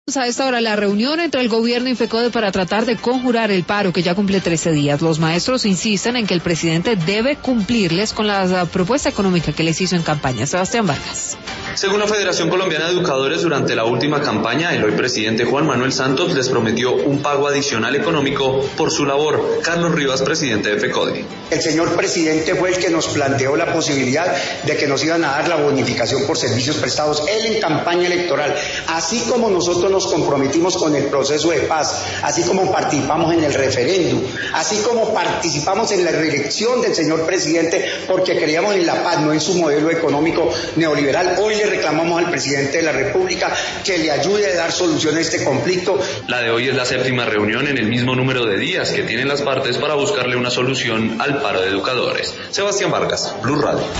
A esta hora la reunión entre el gobierno y FECODE para tratar de conjurar el paro que ya cumple 13 días. Los maestros insisten en que el presidente debe cumplirles con la propuesta económica que les hizo en campaña. Sebastián Vargas. Según la Federación Colombiana de Educadores, durante la última campaña, el hoy presidente Juan Manuel Santos les prometió un pago adicional económico por su labor. Carlos Rivas, presidente de FECODE. El señor presidente fue el que nos planteó la posibilidad de que nos iban a dar la bonificación por servicios prestados, él en campaña electoral, así como nosotros nos comprometimos con el proceso de paz, así como participamos en el referéndum, así como participamos en la reelección del señor presidente porque creíamos en la paz, no en su modelo económico neoliberal. Hoy le reclamamos al presidente de la República que le ayude a dar solución a este conflicto. La de hoy es la 7ª reunión en el mismo número de días que tienen las partes para buscarle una solución al paro de educadores. Sebastián Vargas, Blue Radio.